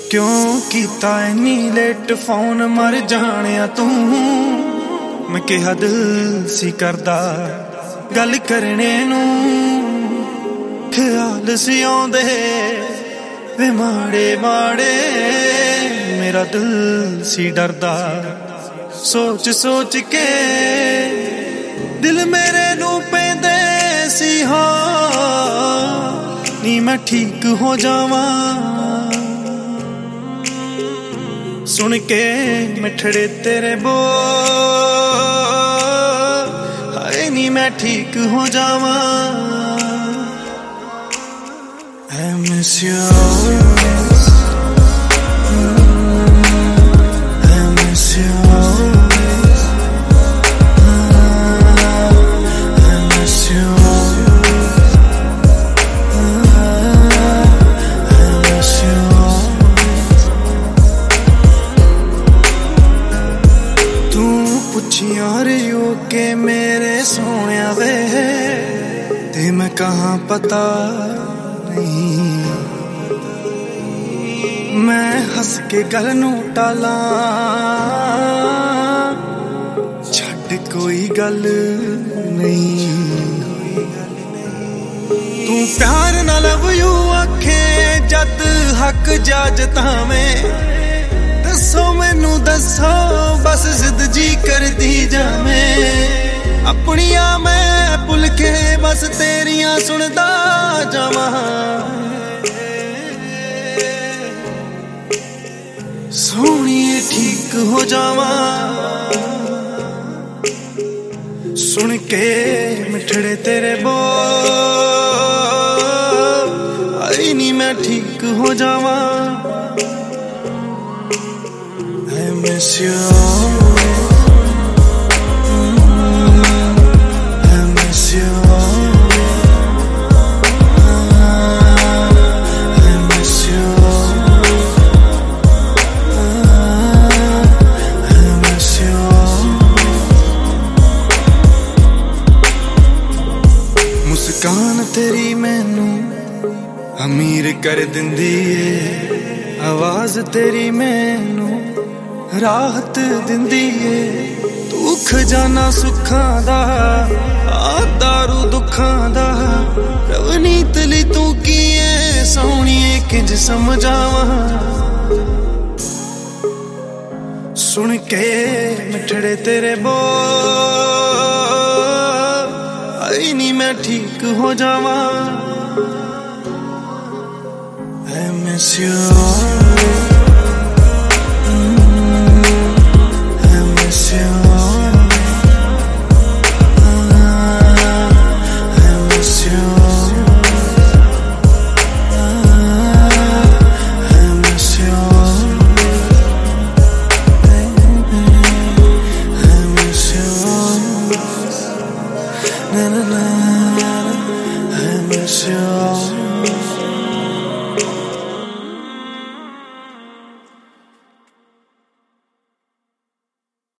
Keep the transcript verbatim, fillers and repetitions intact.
क्यों कीता इन्नी लेट फोन मर जानिया तू। मैं कहा दिल सी करदा गल करने नू, ख्याल सी आउंदे वे माड़े माड़े, मेरा दिल सी डरदा सोच सोच के। दिल मेरे नू पैंदे सी हो नी मैं ठीक हो जावा, सुन के मिठड़े तेरे बोल हाय नी मैं ठीक हो जावा। I miss you, I miss you, I miss you, I miss you। तू पुछिया रही के मेरे सोनिया वे, ते मैं कहाँ पता नहीं। मैं हंस के गल नू टाला छड़ कोई गल नहीं। तू प्यार ना लव यू आखे जद हक जाजता में, दसो मैनू दसो बस जिद जी कर दी जावे। अपनिया मैं भुल के बस तेरिया सुनदा जावा। सोनिए ठीक हो जावा, सुन के मिठड़े तेरे बोल आई नी मैं ठीक हो जावा। I miss you, I miss you, I miss you, I miss you। मुस्कान तेरी मैनू अमीर कर दिंदी है, आवाज तेरी मैनू राहत दिंदी है। तू खजाना सुखां दा आ दारू दुखां दा, रवनीत ली तू की है सोहणीए किंज समझावा। सुन के मिठड़े तेरे बोल आई नी मैं ठीक हो जावा। I miss you।